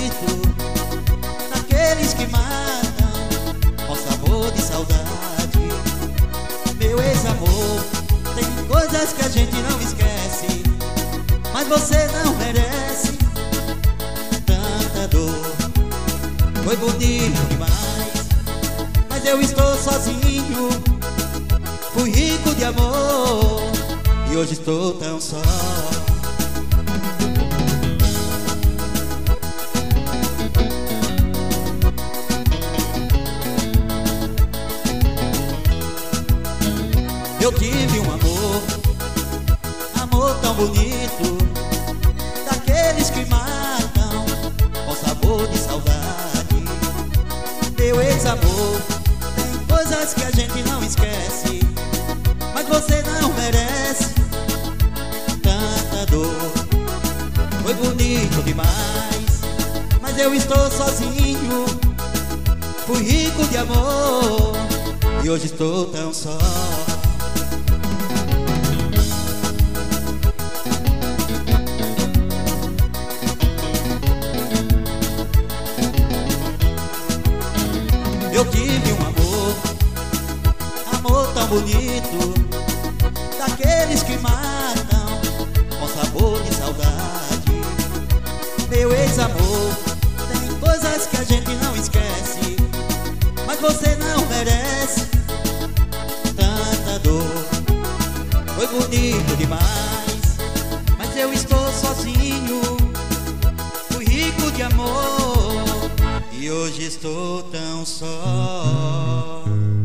bonito, daqueles que matam com sabor de saudade. Meu ex-amor, tem coisas que a gente não esquece, mas você não merece tanta dor. Foi bonito demais, mas eu estou sozinho. Fui rico de amor e hoje estou tão só. Eu tive um amor, amor tão bonito, daqueles que matam com sabor de saudade. Meu ex-amor, tem coisas que a gente não esquece, mas você não merece tanta dor. Foi bonito demais, mas eu estou sozinho. Fui rico de amor e hoje estou tão só. Eu tive um amor, amor tão bonito, daqueles que matam com sabor de saudade. Meu ex-amor, tem coisas que a gente não esquece, mas você não merece tanta dor. Foi bonito demais, mas eu estou sozinho. Fui rico de amor e hoje estou tão só.